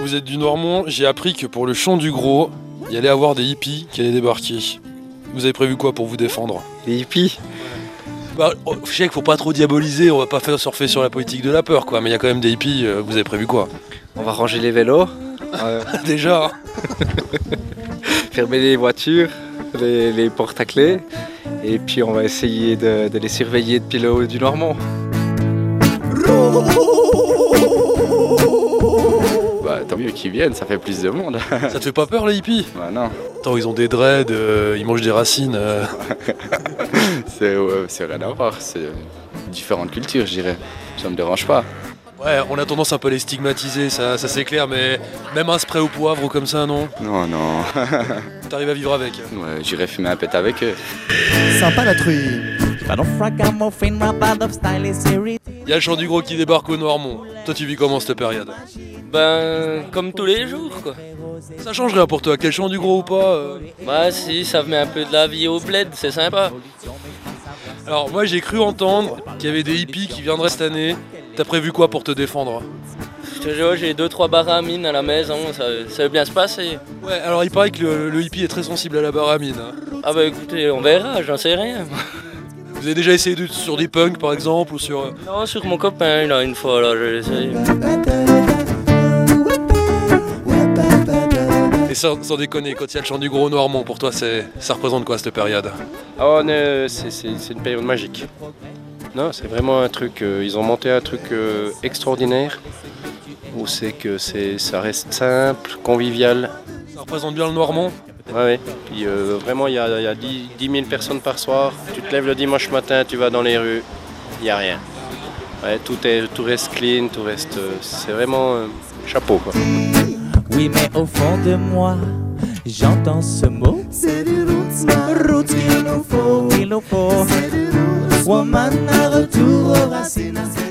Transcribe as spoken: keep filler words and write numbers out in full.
vous êtes du Noirmont, j'ai appris que pour le Champ du Gros, il y allait avoir des hippies qui allaient débarquer. Vous avez prévu quoi pour vous défendre? Les hippies? Bah, je sais qu'il faut pas trop diaboliser, on va pas faire surfer sur la politique de la peur, quoi. Mais il y a quand même des hippies, euh, vous avez prévu quoi? On va ranger les vélos. euh, Déjà. Fermer les voitures, les, les portes à clés. Et puis on va essayer de, de les surveiller depuis le haut du Noirmont. Bah tant mieux qu'ils viennent, ça fait plus de monde. Ça te fait pas peur les hippies? Bah non. Attends, ils ont des dreads, euh, ils mangent des racines. Euh... c'est ouais, c'est rien à voir, c'est différentes cultures, je dirais. Ça me dérange pas. Ouais, on a tendance un peu à les stigmatiser, ça, ça c'est clair, mais même un spray au poivre ou comme ça, non? Non, non. T'arrives à vivre avec? Ouais, j'irai fumer un pet avec eux. Sympa la truie. Il y a le Champ du Gros qui débarque au Noirmont. Toi, tu vis comment cette période? Ben, comme tous les jours, quoi. Ça change rien pour toi, quel Champ du Gros ou pas euh... Bah si, ça met un peu de la vie au bled, c'est sympa. Alors moi j'ai cru entendre qu'il y avait des hippies qui viendraient cette année. T'as prévu quoi pour te défendre? Je te jure, j'ai deux trois baramines à la maison, ça, ça va bien se passer. Ouais, alors il paraît que le, le hippie est très sensible à la baramine. Hein. Ah bah écoutez, on verra, j'en sais rien. Vous avez déjà essayé de, sur des punks par exemple ou sur... Non, sur mon copain, là, une fois, là, je l'ai essayé. Et sans, sans déconner, quand il y a le Champ du Gros au Noirmont, pour toi c'est, ça représente quoi cette période? Oh, c'est, c'est, c'est une période magique. Non, c'est vraiment un truc, euh, ils ont monté un truc euh, extraordinaire, où c'est que c'est, ça reste simple, convivial. Ça représente bien le Noirmont? Ouais, ouais. Puis euh, vraiment, il y a, y a dix mille personnes par soir. Tu te lèves le dimanche matin, tu vas dans les rues, il n'y a rien. Ouais, tout, est, tout reste clean, tout reste... Euh, c'est vraiment euh, chapeau, quoi. Oui, mais au fond de moi, j'entends ce mot. C'est du roots, roots qu'il nous faut, qu'il nous faut. Woman, un retour aux racines.